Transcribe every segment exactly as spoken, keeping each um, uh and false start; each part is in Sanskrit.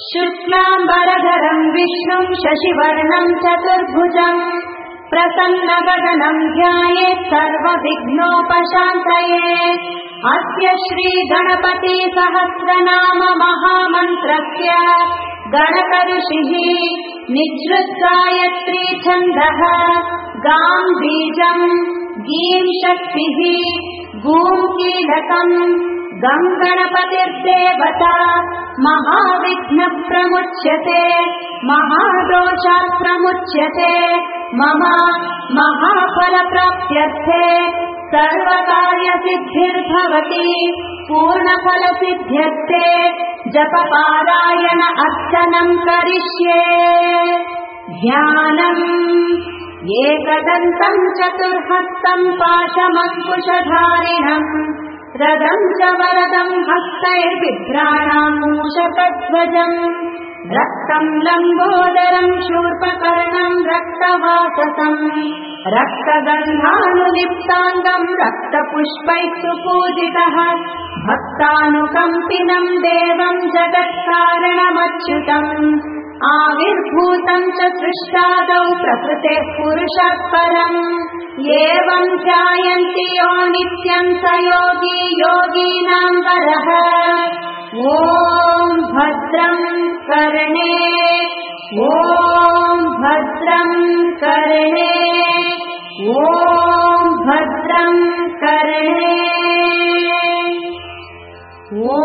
शुक्लाम्बरधरं विष्णुं शशिवर्णं चतुर्भुजं प्रसन्नवदनं ध्यायेत् सर्वविघ्नोपशान्तये। अस्य श्रीगणपति सहस्रनाम महामन्त्रस्य गणकऋषिः निःसृत्गायत्री छन्दः गां बीजं गीं शक्तिः गूं कीलकम् गं गणपतिर्देवता महाविघ्नः प्रमुच्यते महादोषात् प्रमुच्यते मम महाफलप्राप्त्यर्थे सर्वकार्यसिद्धिर्भवति पूर्णफलसिद्ध्यर्थे जपपारायण अर्चनं करिष्ये। ध्यानम् एकदन्तं चतुर्हस्तं पाशमङ्कुशधारिणम् रदं च वरदं हस्तैर्बिभ्राणां मूषकध्वजम् रक्तं लम्बोदरं शूर्पकर्णं रक्तवाससं रक्तगन्धानुलिप्ताङ्गं रक्तपुष्पैः सुपूजितः भक्तानुकम्पिनं देवं जगत्कारणमच्युतम् आविर्भूतं च सृष्टादौ प्रकृतेः पुरुषात् परम् एवं ध्यायन्ति यो नित्यं स योगी योगीनां वरः। ॐ भद्रं कर्णे ॐ भद्रं कर्णे ॐ भद्रं कर्णे ॐ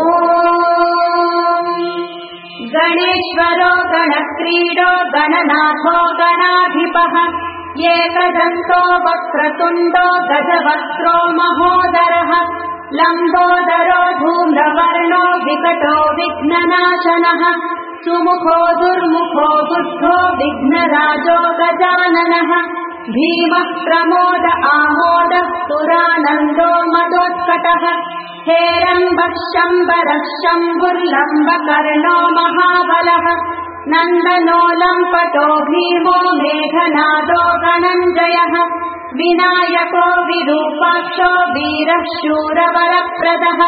गणेश्वरो गणक्रीडो गणनाथो गणाधिपः एकदन्तो वक्रतुण्डो गजवक्त्रो महोदरः लम्बोदरो धूम्रवर्णो विकटो विघ्ननाशनः सुमुखो दुर्मुखो बुद्धो विघ्नराजो गजाननः भीमः प्रमोद आमोदः पुरानन्दो मदोत्कटः हेरम्बः शम्बरः शम्भुर्लम्बकर्णो महाबलः नन्दनो लम्पटो भीमो मेघनादो गणञ्जयः विनायको विरूपाक्षो वीरः शूरवरप्रदः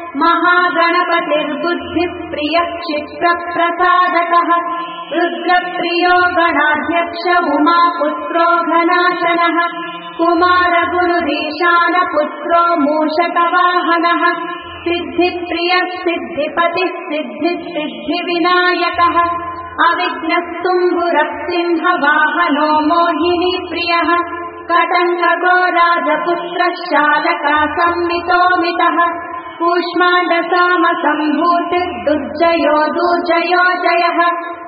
महागणपतिर्बुद्धिप्रियः क्षिप्रप्रसादकः रुद्रप्रियो गणाध्यक्ष उमापुत्रो घनाशनः कुमारगुरुरीशानपुत्रो मूषकवाहनः सिद्धिप्रियः सिद्धिपतिः सिद्धिः सिद्धिविनायकः अविघ्नस्तुम्बुरः सिंहवाहनो मोहिनीप्रियः कटङ्गो राजपुत्रः शालका संमितोमितः कूष्माण्डसामसम्भूतिर्दुर्जयो दुर्जयो जयः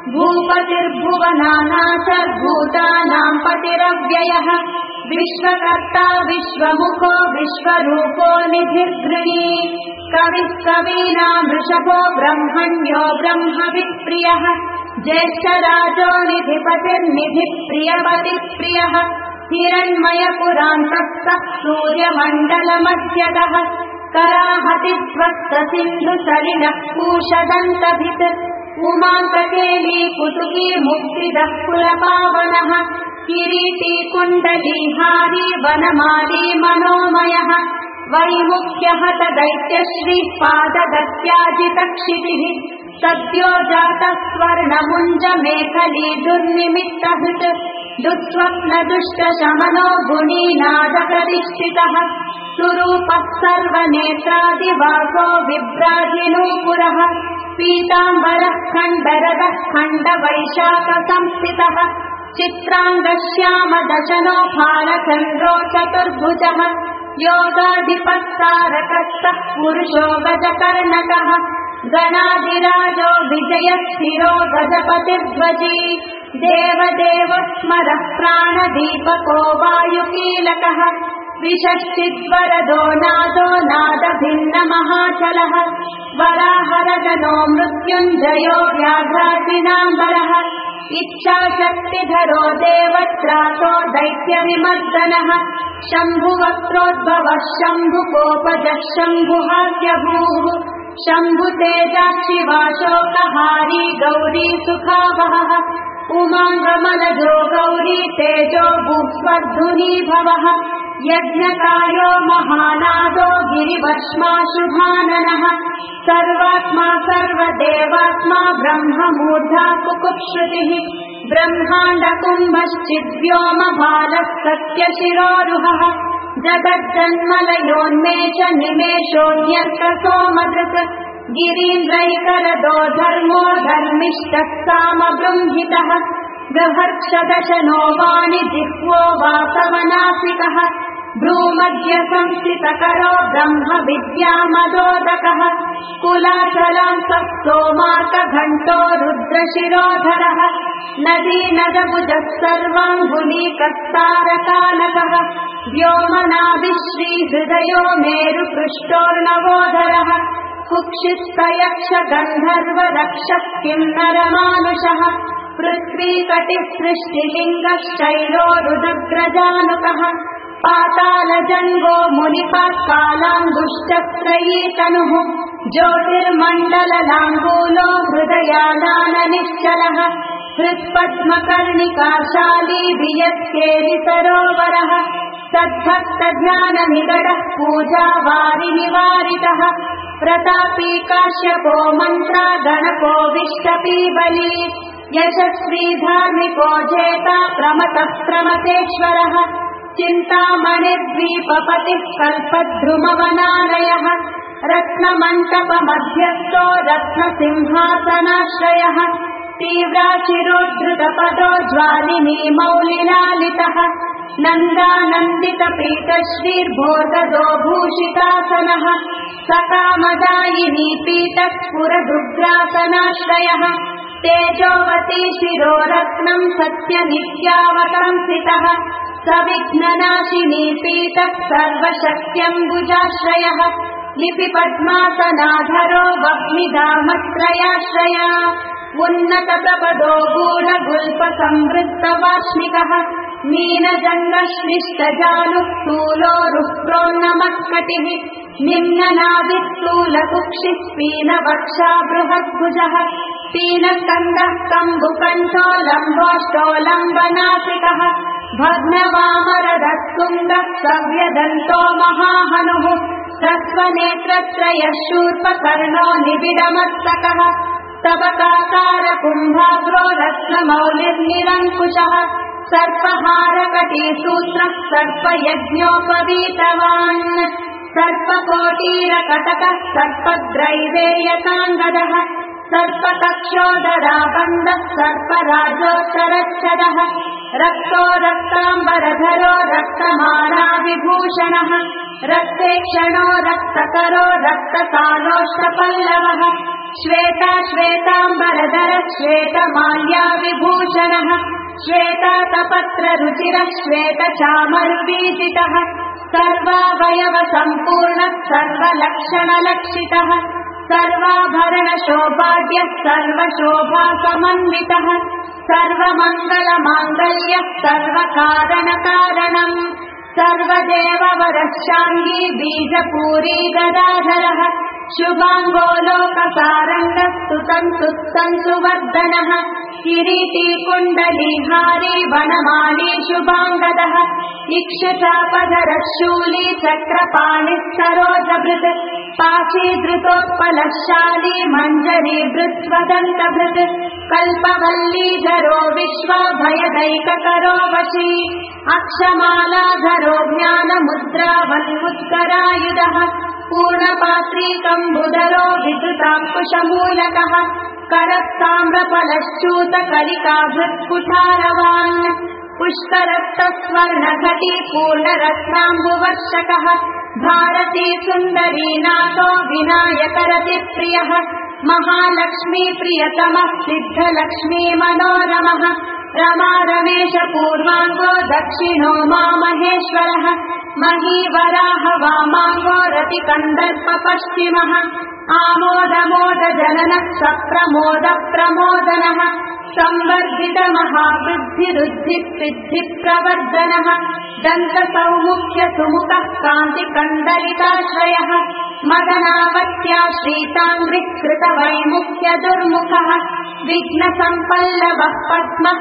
भूपतिर्भुवनानाथर्भूतानां पतिरव्ययः विश्वकर्ता विश्वमुखो विश्वरूपो निधिर्गृणी कविः कवीनां वृषभो ब्रह्मण्यो ब्रह्मविप्रियः ज्येष्ठराजो निधिपतिर्निधिप्रियपतिप्रियः हिरण्मयपुरान्तस्थः सूर्यमण्डलमध्यगः कराहतिध्वस्तसिन्धुसलिलः कूशदन्तभित् उमाङ्ककेली कुतुकी मुक्तिदः कुलपावनः किरीटी कुण्डलीहारी वनमाली मनोमयः वैमुख्यहत दैत्यश्रीः पादगत्याजितक्षितिः सद्यो जातः स्वर्णमुञ्जमेखली दुर्निमित्तहृत् दुःस्वप्नदुष्टशमनो गुणीनादप्रतिष्ठितः सुरूपः सर्वनेत्रादिवासो विभ्राजिनूपुरः पीताम्बरः खण्डरदः खण्डवैशाखसंस्थितः चित्राङ्गश्यामदशनो फालचन्द्रो चतुर्भुजः योगाधिपस्तारकस्तः पुरुषो गजकर्णकः गणाधिराजो विजयस्थिरो गजपतिध्वजी देवदेव स्मरः प्राणदीपको वायुकीलकः विषश्चिद्वरदो नादो नादभिन्नमहाचलः वराहरजनो मृत्युञ्जयो व्याघ्रादिनाम्बरः इच्छाशक्तिधरो देवत्रातो दैत्यविमर्दनः शम्भुवक्त्रोद्भवः शम्भुकोपजः शम्भुहास्यभूः शम्भुतेजाक्षिवाशोकहारी गौरी सुखावहः उमाङ्गमनजो गौरी तेजो भूस्वर्धुनी भवः यज्ञकायो महानादो गिरिवर्ष्माशुभाननः सर्वात्मा सर्वदेवात्मा ब्रह्ममूर्धा कुकुप्श्रुतिः ब्रह्माण्डकुम्भश्चिद्व्योम भालः सत्यशिरोरुहः जगज्जन्मलयोन्मेष निमेषोऽन्यर्कसोमधृक् गिरीन्द्रैकरदो धर्मो धर्मिष्ठः सामबृंहितः गहर्षदशनो वाणि जिह्वो वासवनासिकः भ्रूमध्य संस्थितकरो ब्रह्म विद्यामदोदकः कुलाचलांसः सोमाकघण्टो रुद्रशिरोधरः नदीनदभुजः सर्वाङ्गुलीकस्तारकानकः व्योमनाभिश्रीहृदयो मेरुपृष्ठोर्णवोधरः कुक्षिस्तयक्ष गन्धर्व रक्षः किन्नरमानुषः पृथ्वीकटिसृष्टिलिङ्गः शैलोरुदग्रजानुकः पातालजङ्गो मुनिपाः कालाङ्गुष्ठत्रयी तनुः ज्योतिर्मण्डललाङ्गूलो हृदयादाननिश्चलः हृत्पद्मकर्णिकाशाली वियत्केलिसरोवरः तद्भक्तज्ञाननिगडः पूजावारिनिवारितः प्रतापी काश्यपो मन्त्रा गणको विष्टपीबली यशस्वी धार्मिको जेता प्रमतः प्रमतेश्वरः चिन्तामणिद्वीपपतिः कल्पद्रुमवनालयः रत्नमण्टपमध्यस्थो रत्नसिंहासनाश्रयः तीव्राशिरोद्धृतपदो ज्वालिनी मौलिलालितः नन्दानन्दितपीठश्रीर्भोगदो भूषितासनः सकामदायिनी पीठः स्फुरदुग्रासनाश्रयः तेजोवती शिरोरत्नम् सत्यनित्यावतंसितः सविघ्ननाशिनी पीठः सर्वशक्त्यम्बुजाश्रयः लिपिपद्मासनाधरो वह्निधामत्रयाश्रया उन्नतप्रपदो गूढगुल्पसंवृत्तवार्ष्णिकः मीनजङ्गश्लिष्टजानुः स्थूलोरुप्रोन्नमत्कटिः निम्ननाभिस्थूलकुक्षिः पीनवक्षा बृहद्भुजः पीनस्कन्धः कम्बुकण्ठो लम्बोष्टो लम्बनासिकः भग्नवामरदत्कुन्दः सव्यदन्तो महाहनुः ह्रस्वनेत्रत्रयः शूर्पकर्णो निबिडमस्तकः स्तबकाकारकुम्भाग्रो रत्नमौलिर्निरङ्कुशः सर्पहारकटीसूत्रः सर्पयज्ञोपवीतवान् सर्पकोटीरकटकः सर्पद्रैवेयताङ्गदः सर्पकक्षोदराबन्धः सर्पराजोत्तरच्छदः रक्तो रक्ताम्बरधरो रक्तमाला विभूषणः रक्तेक्षणो रक्तकरो रक्तकालोष्टपल्लवः श्वेता श्वेताम्बरधर श्वेतमाल्या विभूषणः श्वेतातपत्ररुचिरः श्वेतचामरुवीजितः सर्वावयवसम्पूर्णः सर्वलक्षणलक्षितः सर्वाभरणशोभाढ्यः सर्वशोभासमन्वितः सर्वमङ्गलमाङ्गल्यः सर्वकारणकारणम् सर्वदेववरशाङ्गी बीजपूरी गदाधरः शुभाङ्गो लोकसारङ्गः स्तुतम् सुत्तम् सुवर्धनः किरीटी कुण्डलीहारी वनमाली शुभाङ्गदः इक्षुचापधरः शूली चक्रपाणिः सरोजभृत् पाशीधृतोत्पलशाली मञ्जरी भृत्स्वदन्तभृत् कल्पवल्लीधरो विश्वाभयदैककरो वशी अक्षमालाधरो ज्ञानमुद्रावन्मुत्करायुधः पूर्णपात्रीकम्बुधरो विद्युताङ्कुशमूलकः करः ताम्रफलश्चूतकलिकाभृत्कुठारवान् पुष्करक्तस्वर्णघटी पूर्णरत्नाम्बुवर्षकः भारती सुन्दरी नाथो विनायकरतिप्रियः महालक्ष्मी प्रियतमः सिद्धलक्ष्मी मनोरमः रमा रमेश पूर्वाङ्गो दक्षिणो मामहेश्वरः महीवराह वामाङ्गो रतिकन्दर्प पश्चिमः आमोदमोद जननः सप्रमोद प्रमोदनः संवर्धित महावृद्धिरुद्धिसिद्धिप्रवर्धनः दन्तसौमुख्य सुमुखः कान्तिकन्दलिताश्रयः मदनावत्या श्रीताङ्घ्रिकृतवैमुख्य दुर्मुखः विघ्नसम्पल्लवः पद्मः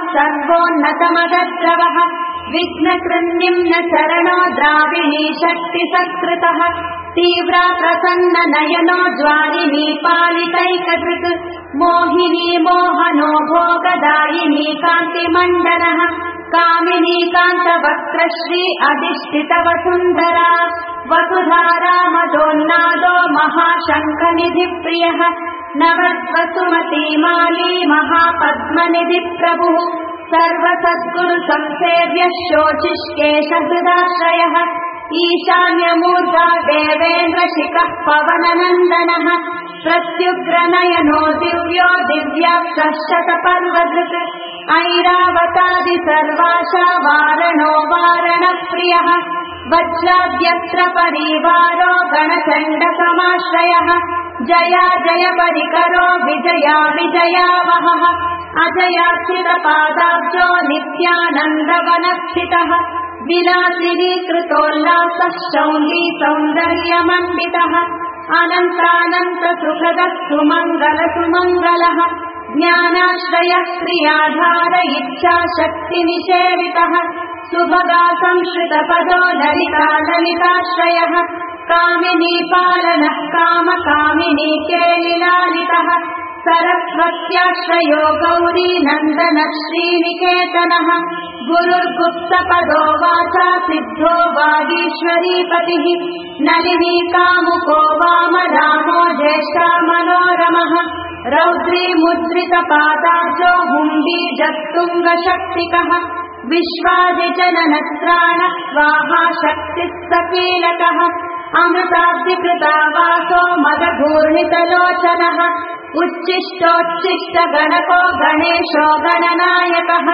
सर्वोन्नतमदद्रवः विघ्नकृन्निम्न चरणो द्राविणी शक्तिसत्कृतः तीव्रा प्रसन्न नयनो ज्वालिनी पालितैकधृक् मोहिनी मोहनो भोगदायिनी कान्तिमण्डलः कामिनी कान्तवक्त्रश्री अधिष्ठित वसुन्धरा वसुधारामदोन्नादो महाशङ्खनिधिप्रियः नवद्वसुमती माली महापद्मनिधिप्रभुः सर्वसद्गुरुसंसेव्यः शोचिष्केशहृदाश्रयः ईशान्यमूर्धा देवेन्द्रशिखः पवननन्दनः प्रत्युग्रनयनो दिव्यो दिव्याक्षः शतपर्वधृक् ऐरावतादि सर्वाशा वारणो वारणप्रियः वज्राद्यस्त्र परिवारो गणचण्डसमाश्रयः जया जय परिकरो विजया विजयावहः अजयाच्युतपादाब्जो नित्यानन्दवनस्थितः विलासिनी कृतोल्लासः शौण्डी सौन्दर्यमण्डितः अनन्तानन्त सुखदः सुमङ्गल सुमङ्गलः ज्ञानाश्रयः क्रियाधार इच्छाशक्तिनिषेवितः सुभगा संश्रितपदो ललिता ललिताश्रयः कामिनी पालनः काम कामिनी केलिलालितः सरस्वत्याश्रयो गौरी नन्दनः श्रीनिकेतनः गुरुर्गुप्तपदो वाचा सिद्धो वागीश्वरीपतिः नलिनी कामुको वाम रामो ज्येष्ठा मनोरमः रौद्री मुद्रितपादाब्जो हुण्डी जत्तुङ्गशक्तिकः विश्वादिजननत्राण स्वाहा शक्तिः सकीलकः अमृताब्धिकृतावासो मदघूर्णितलोचनः उच्छिष्टोच्छिष्टगणको गणेशो गणनायकः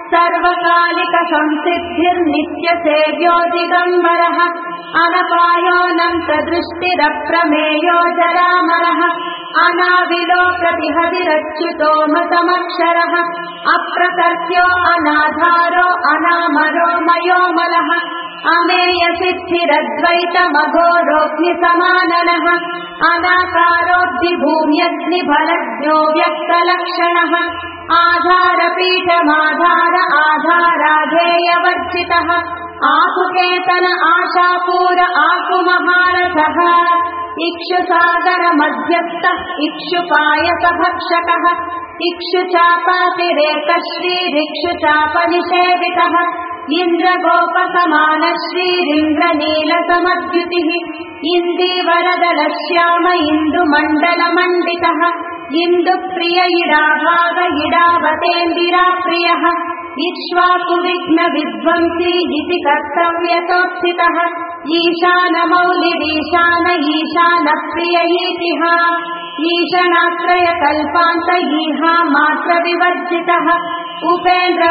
सर्वकालिकसंसिद्धिर्नित्यसेव्यो दिगम्बरः अनपायोऽनन्तदृष्टिरप्रमेयो जरामरः अनाविलो प्रतिहरिरच्युतो मतमक्षरः अप्रकर्त्यो अनाधारो अनामरो मयोमलः अमेयसिद्धिरद्वैतमघोरोऽग्निसमाननः अनाकारोऽग्निभूम्यग्निफलज्ञो व्यक्तलक्षणः आधारपीठमाधार आधाराधेयवर्जितः आकुकेतन आशापूर आकुमहारथः इक्षुसागर मध्यस्थः इक्षुपायसभक्षकः इक्षुचापातिरेकश्रीरिक्षुचापनिषेवितः इन्द्रगोपसमान श्रीरिन्द्रनीलसमद्युतिः इन्दीवरदलश्याम इन्दुमण्डलमण्डितः इन्दुप्रिय इडाभाग इडावतेन्दिराप्रियः इक्ष्वाकुविघ्नविध्वंसी इति कर्तव्यतोत्थितः ईशानमौलिरीशान ईशानप्रिय ईतिः ईशनाश्रयकल्पान्त ईहा मात्रविवर्जितः उपेन्द्र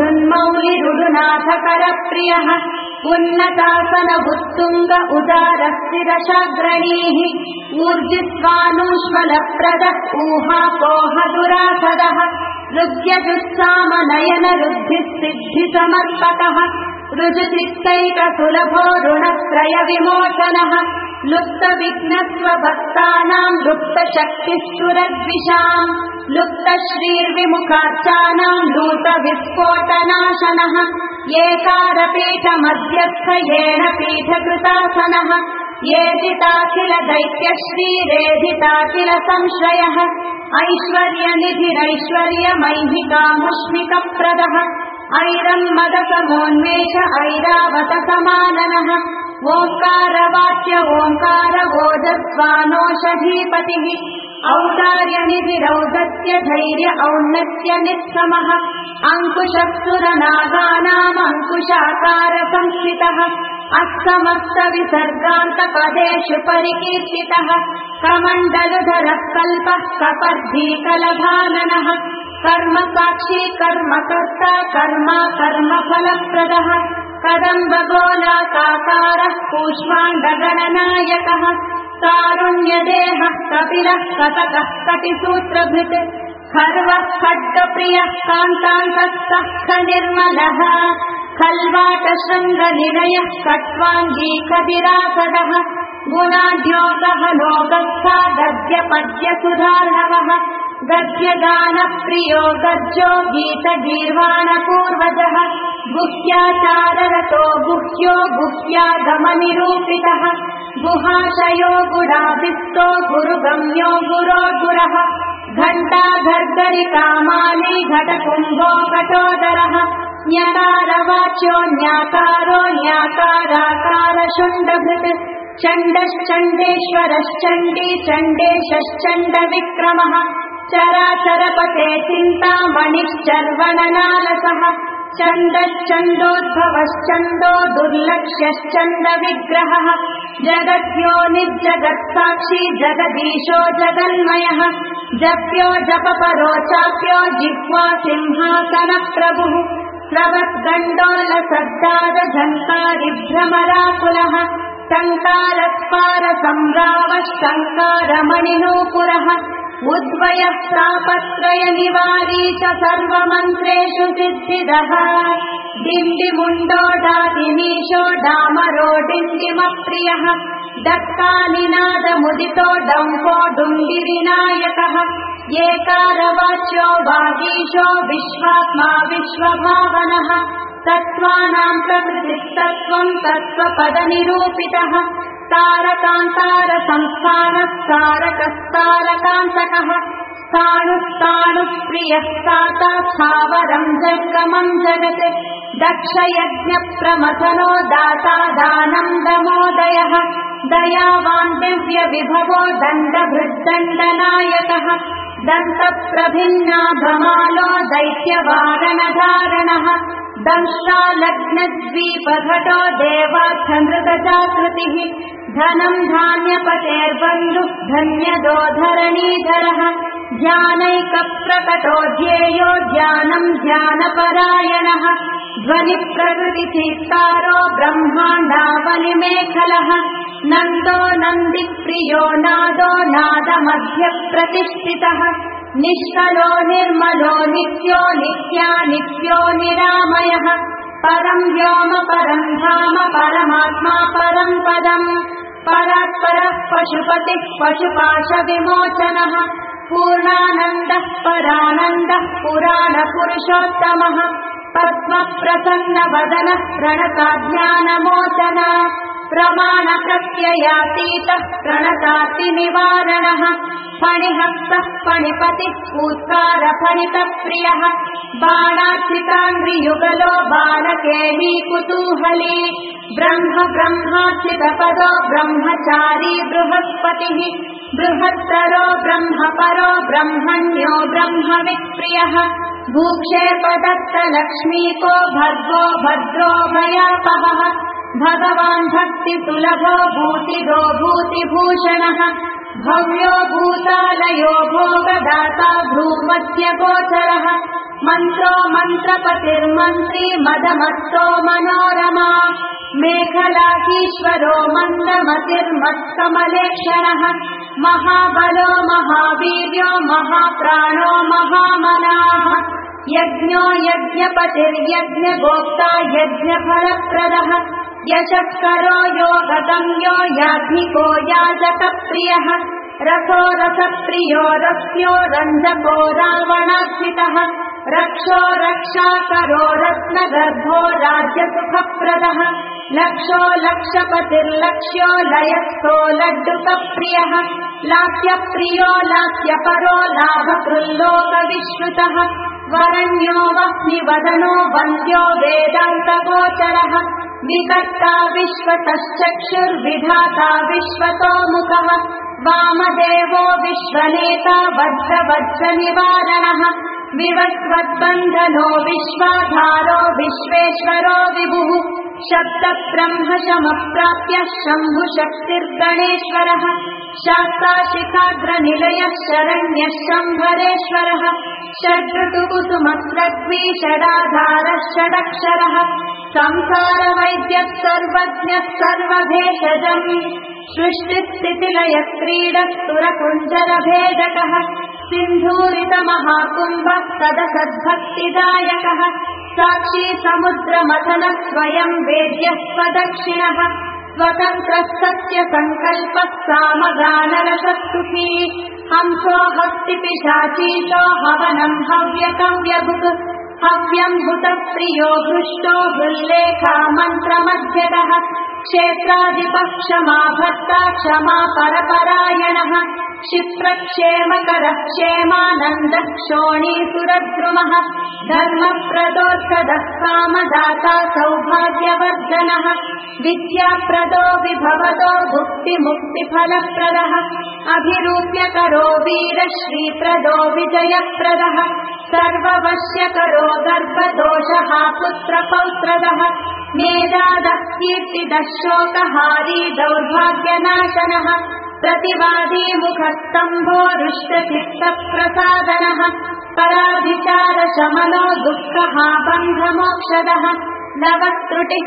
उडुभृन्मौलिरुडुनाथकरप्रियः उन्नतासन उत्तुङ्ग उदारस्थिरशाग्रणीः ऊर्जिस्वानूष्मलप्रदः ऊहापोह दुरासदः ऋग्यजुस्सामनयन ऋद्धिसिद्धिसमर्पकः ऋजुसिक्तैकसुलभो ऋणत्रय विमोचनः लुप्तविघ्नस्वभक्तानाम् लुप्तशक्तिस्तुरद्विषाम् लुप्तश्रीर्विमुखार्चानाम् लूतविस्फोटनाशनः एकारपीठमध्यस्थ येन पीठकृतासनः येदिताखिल दैत्यश्रीरेधिताखिल संश्रयः ऐश्वर्यनिधिरैश्वर्यमैहिकामुष्मिकप्रदः ऐरन्मदसमोन्मेष ऐरावत समाननः ओङ्कारवाच्य ओङ्कार ओजस्वानोषधीपतिः औदार्यनिधिरौदत्य धैर्य औन्नत्य निःसमः अङ्कुशस्सुरनागानाम् अङ्कुशाकार संस्थितः अस्तमस्त विसर्गान्तपदेषु परिकीर्तितः कमण्डलधरः कल्पः कपर्धीकलभाननः कर्म साक्षी कर्मकर्ता कर्मा कर्मफलप्रदः कदम्बगोलाकारः कूष्माण्डगणनायकः कारुण्यदेहः कपिलः कतकः कटिसूत्रभृत् खर्वः खड्गप्रियः कान्तान्तः निर्मलः खल्वाटशृङ्गनिलयः कट्वाङ्गी कविरासदः गुणाढ्योगः लोकस्था गद्यपद्यसुधार्णवः गद्यगानप्रियो गज्जो गीतगीर्वाणपूर्वजः गुह्याचाररतो गुह्यो गुह्यागमनिरूपितः गुहाशयो गुडादिस्तो गुरुगम्यो गुरोर्गुरः घण्टा घर्गरिकामाली घटकुम्भो घटोदरः न्यकारवाच्यो न्याकारो न्याकाराकारशुण्डभृत् चण्डश्चण्डेश्वरश्चण्डी चण्डेशश्चण्डविक्रमः चराचरपते चिन्तामणिश्चर्वणनालसः चण्डश्चण्डोद्भवश्चण्डो दुर्लक्ष्यश्चण्डविग्रहः जगद्योनिर्जगत्साक्षी जगदीशो जगन्मयः जप्यो जपपरो चाप्यो जिह्वा सिंहासनप्रभुः स्रवद्गण्डोलसद्दारझङ्कारिभ्रमराकुलः टङ्कारस्पारसम्रावः उद्वयः तापत्रयनिवारी च सर्वमन्त्रेषु सिद्धिदः डिण्डिमुण्डोडादिनीशो डामरो डिण्डिमप्रियः दत्तानिनादमुदितो डम्फो डुण्डिविनायकः एकारवाच्यो वागीशो विश्वात्मा विश्वभावनः तत्त्वानां प्रकृतिस्तत्त्वं तत्त्वपदनिरूपितः तारकान्तारसंस्थानः तारकस्तारकान्तकः स्थाणुस्ताणुप्रियः ताता स्थावरं जङ्गमं जगत् दक्षयज्ञप्रमथनो दाता दानं दमोदयः दयावान् दिव्यविभवो दण्डभृद्दण्डनायकः दन्तप्रभिन्नाभमालो दैत्यवारणधारणः दंशालग्नद्वीपघटो देवार्थमृगजाकृतिः धनं धान्यपतेर्बन्धुः धन्यदो धरणीधरः ध्यानैकप्रकटो ध्येयो ध्यानं ध्यानपरायणः ध्वनिप्रकृतिचीत्कारो ब्रह्माण्डावलिमेखलः नन्दो नन्दिप्रियो नादो नादमध्यप्रतिष्ठितः निष्कलो निर्मलो नित्यो नित्यानित्यो निरामयः परं व्योम परं धाम परमात्मा परं पदम् परात्परः पशुपतिः पशुपाशविमोचनः पूर्णानन्दः परानन्दः पुराणपुरुषोत्तमः पद्मप्रसन्नवदनः प्रणताज्ञानमोचन प्रमाणप्रत्ययातीतः प्रणतातिनिवारणः फणिहस्तः फणिपतिः पूत्कारफणितप्रियः बाणार्चिताङ्घ्रियुगलो बालकेली कुतूहली ब्रह्म ब्रह्मार्चितपदो ब्रह्मचारी बृहस्पतिः बृहत्तरो ब्रह्मपरो ब्रह्मण्यो ब्रह्मविप्रियः भूक्षेपदत्तलक्ष्मीको भद्रो भद्रो भयापहः भगवान् भक्तिसुलभो भूतिदो भूतिभूषणः भव्यो भूतालयो भोगदाता भ्रूमध्यगोचरः मन्त्रो मन्त्रपतिर्मन्त्री मदमत्तो मनोरमा मेखलाकीश्वरो मन्दमतिर्मत्कमलेक्षणः महाबलो महावीर्यो महाप्राणो महामनाः यज्ञो यज्ञपतिर्यज्ञगोप्ता यज्ञफलप्रदः यशस्करो योगगम्यो याज्ञिको याजकप्रियः रसो रसप्रियो रस्यो रञ्जको रावणार्चितः रक्षो रक्षाकरो रत्नगर्भो राज्यसुखप्रदः लक्षो लक्षपतिर्लक्ष्यो लयस्थो लड्डुकप्रियः लास्यप्रियो लास्यपरो लाभकृल्लोकविश्रुतः वरण्यो वह्निवदनो वन्द्यो वेदान्तगोचरः विकर्ता विश्वतश्चक्षुर्विधाता विश्वतोमुखः वामदेवो विश्वनेता वज्रवज्रनिवारणः विवस्वद्बन्धनो विश्वाधारो विश्वेश्वरो विभुः शब्दब्रह्मशमप्राप्य शम्भुशक्तिर्गणेश्वरः शास्ताशिखाग्रनिलयः शरण्यः शम्भरेश्वरः षड्ऋतुकुसुमस्रग्वी षडाधारः षडक्षरः संसारवैद्यः सर्वज्ञः सर्वभेषजम् सृष्टिस्थितिलयक्रीडस्तुरकुञ्जरभेदकः सिन्धूरितमहाकुम्भः सदसद्भक्तिदायकः साक्षी समुद्रमथनः स्वयं वेद्यः स्वदक्षिणः स्वतन्त्रः सत्यसङ्कल्पः सामगानरसस्तुती हंसो हस्तिपिशाचीतो हवनं हव्यकव्यभुक् हव्यं भूतप्रियो हृष्टो हृल्लेखा मन्त्रमध्यतः क्षेत्राधिपः क्षमा भर्ता क्षमा परपरायणः क्षिप्रक्षेमकरः क्षेमानन्दः क्षोणीसुरद्रुमः धर्मप्रदोत्तदः कामदाता सौभाग्यवर्धनः विद्याप्रदो विभवदो भुक्तिमुक्तिफलप्रदः अभिरूप्यकरो वीरश्रीप्रदो विजयप्रदः सर्ववश्यकरो गर्भदोषः पुत्रपौत्रदः मेधादः कीर्तिदः शोकहारी दौर्भाग्यनाशनः प्रतिवादी मुखस्तम्भो रुष्टचित्तप्रसादनः पराभिचारशमनो दुःखः बन्धमोक्षदः नवत्रुटिः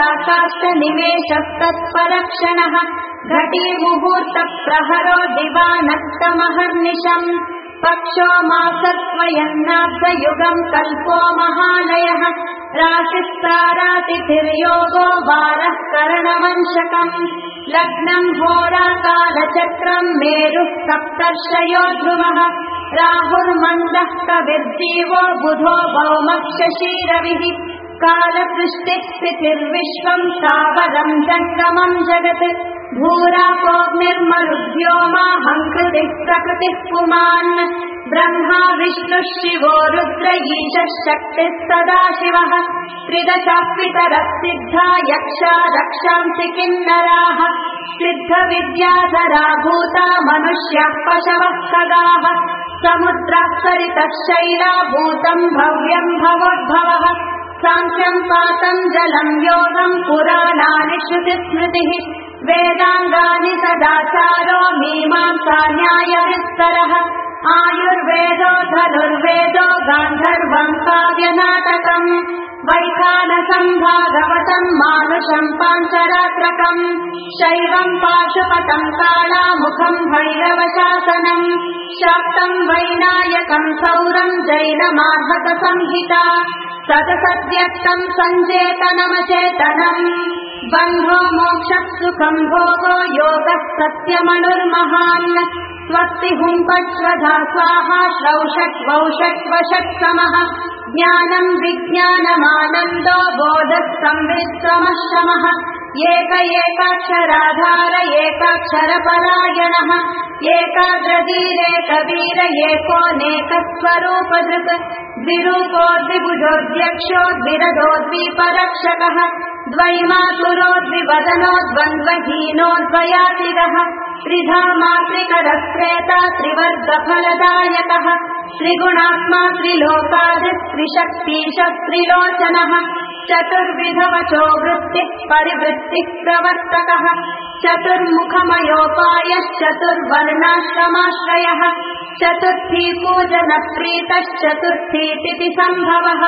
कलाकाष्ठनिमेषस्तत्परक्षणः घटीमुहूर्तप्रहरो दिवानक्तमहर्निशम् पक्षो मासत्वयन्नाब्दयुगम् कल्पो महालयः राशिस्तारातिथिर्योगो वारः करणवंशकम् लग्नम् होराकालचक्रम् मेरुः सप्तर्षयो ध्रुवः राहुर्मन्दः कविर्जीवो बुधो भौमक्षशीरविः कालसृष्टिः स्थितिर्विश्वम् स्थावरम् जङ्गमम् जगत् भूरापोऽग्निर्मरुद्व्योमाहङ्कृतिः प्रकृतिः पुमान् ब्रह्मा विष्णुः शिवो रुद्र ईशः शक्तिः सदाशिवः त्रिदशः पितरः सिद्धा यक्षा रक्षांसि किन्नराः सिद्धविद्याधरा भूता मनुष्याः पशवः खगाः समुद्रः सरितः शैला भूतम् भव्यम् भवोद्भवः साङ्ख्यम् पातम् जलम् योगम् पुराणानि श्रुतिस्मृतिः वेदाङ्गानि सदाचारो मीमांसा न्यायविस्तरः आयुर्वेदो धनुर्वेदो गान्धर्वम् काव्यनाटकम् वैखानसम् भागवतम् मानुषम् पाञ्चरात्रकम् शैवम् पाशुपतम् कालामुखम् भैरवशासनम् शाक्तम् वैनायकम् सौरम् जैनमार्हतसंहिता सतसद्व्यक्तम् सञ्चेतनमचेतनम् बन्धो मोक्षः सुखम् भोगो योगः सत्यमनुर्महान् स्वस्ति हुङ्पट्स्वधा स्वाहा श्रौषट्वौषट्वषट्समः ज्ञानम् विज्ञानमानन्दो बोधः संवित्तमः शमः एक एकाक्षराधार एकाक्षरपरायणः एकाग्रधीरेकवीर एकोऽनेकस्वरूपधृक् द्विरूपो द्विभुजोऽध्यक्षो द्विरथो द्विपरक्षकः द्वैमातुरो द्विवदनो द्वन्द्वहीनो द्वयातिगः त्रिधा मातृकरस्त्रेता त्रिवर्गफलदायकः त्रिगुणात्मा त्रिलोकादिः त्रिशक्तिशः त्रिलोचनः चतुर्विधवचो वृत्तिः परिवृत्तिः प्रवर्तकः चतुर्मुखमयोपायश्चतुर्वर्णाश्रमाश्रयः चतुर्थी पूजनप्रीतश्चतुर्थी तिथिसम्भवः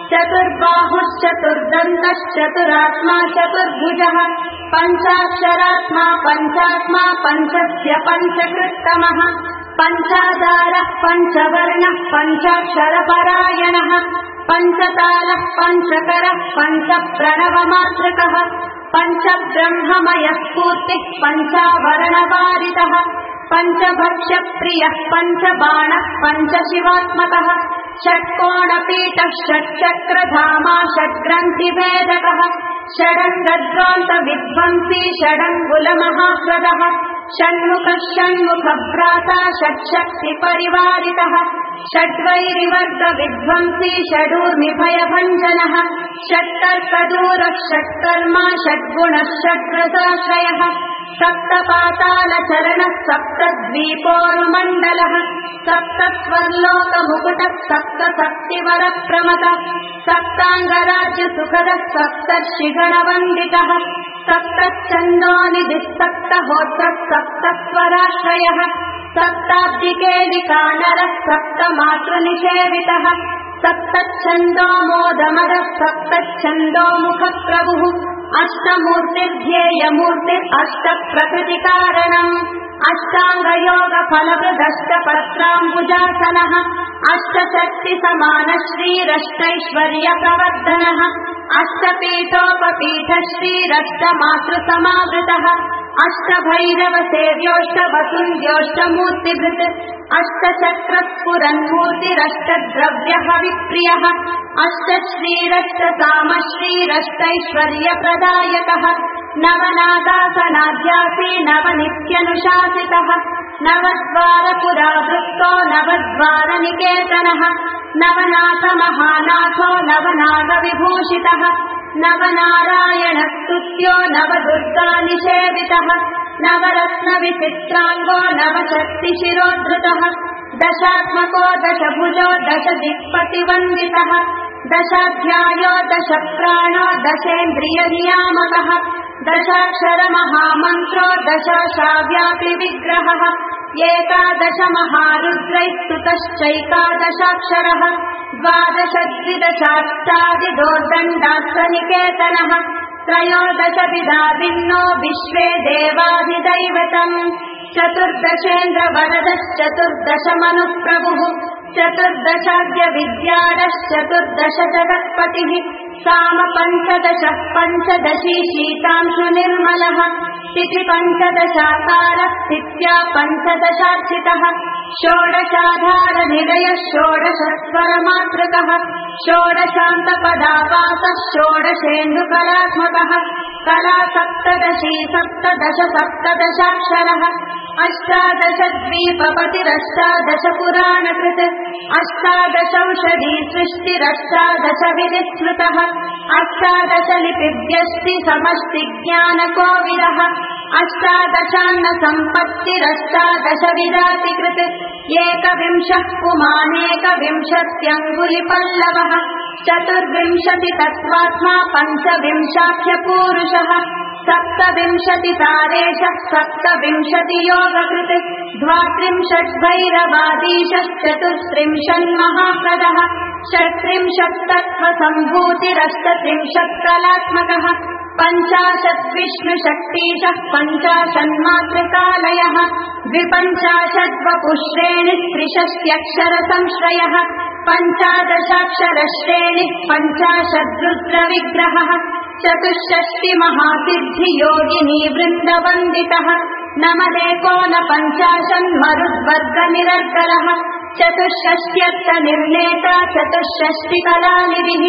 चतुर्बाहुश्चतुर्दन्तश्चतुरात्मा चतुर्भुजः पञ्चाक्षरात्मा पञ्चात्मा पञ्चस्य पञ्चकृत्तमः पञ्चाधारः पञ्चवर्णः पञ्चाक्षरपरायणः पञ्चतालः पञ्चकरः पञ्चप्रणवमातृकः पञ्चब्रह्ममयः स्फूर्तिः पञ्चावरणवारितः पञ्चभक्ष्यप्रियः पञ्चबाणः पञ्चशिवात्मकः षट्कोणपीठः षट्चक्रधामा षड्ग्रन्थिभेदकः षडङ्गद्वान्तविध्वंसी षडङ्गुलमहास्वदः षण्मुखः षण्मुखभ्राता षट्शक्तिपरिवारितः षड्वैरिवर्गविध्वंसी षडूर्मिभयभञ्जनः षट्तर्कदूरः षट्कर्मा षड्गुणः षड्रसाश्रयः सप्तपातालचरणः सप्तद्वीपोरुमण्डलः सप्तस्वर्लोकमुकुटः सप्तशक्तिवरप्रमतः सप्ताङ्गराज्यसुखदः सप्तर्षिगणवन्दितः सप्तच्छन्दोनिधिः सप्तहोत्रः सप्तस्वराश्रयः सप्ताब्दिकेलिकानरः सप्तमातृनिषेवितः सप्तच्छन्दो मोदमदः सप्तच्छन्दो मुखप्रभुः अष्टमूर्तिर्ध्येयमूर्तिर् अष्टप्रकृतिकारणम् अष्टाङ्गयोगफलप्रदष्टपत्राम्बुजासनः अष्टशक्तिसमानश्रीरष्टैश्वर्यप्रवर्धनः अष्टपीठोपपीठश्रीरष्टमातृसमावृतः अष्टभैरवसेव्योष्टवसुन्द्योष्टमूर्तिभृत् अष्टचक्रस्फुरन्मूर्तिरष्टद्रव्यहविप्रियः अष्टश्रीरष्टसामश्रीरष्टैश्वर्यप्रदायकः नवनादासनाध्यासी नवनित्यनुशासितः नवद्वारपुरावृत्तो नवद्वारनिकेतनः नवनाथमहानाथो नवनागविभूषितः नवनारायणस्तुत्यो नवदुर्गानिषेवितः नवरत्नविचित्राङ्गो नवशक्तिशिरोद्धृतः दशात्मको दशभुजो दशदिक्पतिवन्दितः दशाध्यायो दशप्राणो दशेन्द्रियनियामकः दशाक्षरमहामन्त्रो दशाशाव्यापि विग्रहः एकादशमहारुद्रैस्तुतश्चैकादशाक्षरः द्वादशद्विदशाष्टादिदोर्दण्डास्त्रनिकेतनः त्रयोदशविदाभिन्नो विश्वे देवाधिदैवतम् चतुर्दशेन्द्रवरदश्चतुर्दशमनुप्रभुः चतुर्दशाद्य विद्यारश्चतुर्दश जगत्पतिः साम पञ्चदशः पञ्चदशी शीतांशु निर्मलः तिथि पञ्चदशाकारः तिथ्या पञ्चदशार्चितः षोडशाधार निलयः षोडशस्वरमातृकः षोडशान्तपदावासः षोडशेन्दुकलात्मकः कला सप्तदशी सप्तदश सप्तदशाक्षरः अष्टादशद्वीपपतिरष्टादश पुराणकृत् अष्टादशौषधी सृष्टिरष्टादश विधिस्मृतः अष्टादश लिपिव्यष्टि समष्टि ज्ञानकोविदः अष्टादशान्न सम्पत्तिरष्टादश विरातिकृत् एकविंशः पुमानेकविंशत्यङ्गुलिपल्लवः चतुर्विंशति तत्त्वात्मा पञ्चविंशाख्यपूरुषः सप्तविंशतितारेशः सप्तविंशति योगकृत् द्वात्रिंशद्भैरवादीशश्चतुस्त्रिंशन्महाप्रदः षट्त्रिंशत्तत्त्वसम्भूतिरष्टत्रिंशत्कलात्मकः पञ्चाशत् विष्णुशक्तिशः पञ्चाशन्मातृकालयः द्विपञ्चाशद्वपुश्रेणिः त्रिषष्ट्यक्षरसंश्रयः पञ्चादशाक्षरश्रेणिः पञ्चाशद्रुद्रविग्रहः चतुष्षष्टिमहासिद्धियोगिनी वृन्दवन्दितः नमदेकोनपञ्चाशन्मरुद्वर्गनिरर्गलः चतुष्षष्ट्यर्थनिर्णेता चतुष्षष्टिकलानिधिः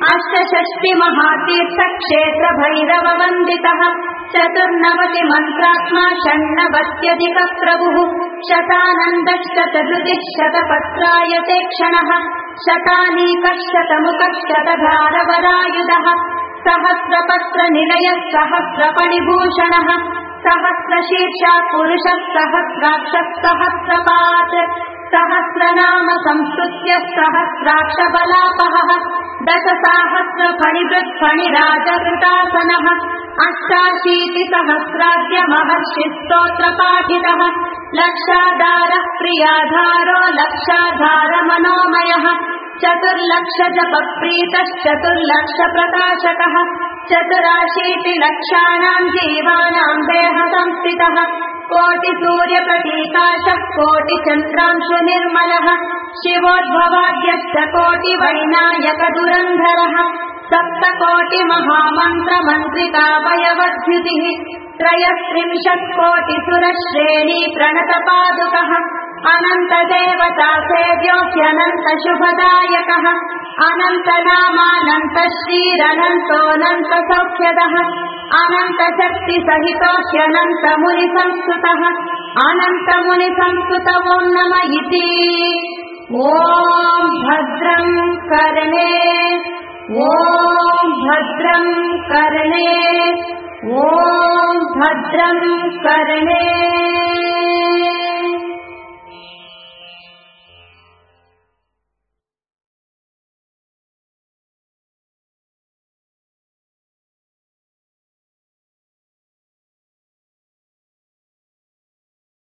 अष्टषष्टिमहातीर्थक्षेत्रभैरववन्दितः चतुर्नवतिमन्त्रात्मा षण्णवत्यधिकप्रभुः शतानन्दश्शतहृदिः शतपत्रायते क्षणः शतानीकः शतमुखः शतधारवरायुधः सहस्रपत्रनिलयः सहस्रपणिभूषणः सहस्रशीर्षा पुरुषः सहस्राक्षः सहस्रपात् सहस्रनाम संस्तुत्य सहस्राक्षबलापहः दशसाहस्रफणिवृत्फणिराजकृतासनः अष्टाशीतिसहस्राद्य महर्षिस्तोत्रपाठितः लक्षाधारः प्रियाधारो लक्षाधारमनोमयः चतुर्लक्षजपप्रीतश्चतुर्लक्षप्रकाशकः चतुराशीतिलक्षाणाम् जीवानाम् देहसंस्थितः कोटिसूर्यप्रतीकाशः कोटिचन्द्रांशुनिर्मलः शिवोद्भवाद्यश्च कोटिवैनायकदुरन्धरः सप्तकोटिमहामन्त्रमन्त्रिकावयवद्युतिः त्रयस्त्रिंशत्कोटिसुरश्रेणी प्रणतपादुकः अनन्तदेवतासेव्योऽप्यनन्तशुभदायकः अनन्तनामानन्तश्रीरनन्तोऽनन्तसौख्यदः अनन्तशक्तिसहितोऽप्यनन्तमुनिसंस्तुतः अनन्तमुनिसंस्तुत ॐ नम इति ॐ भद्रं कर्णे ॐ भद्रं कर्णे ॐ भद्रं कर्णे।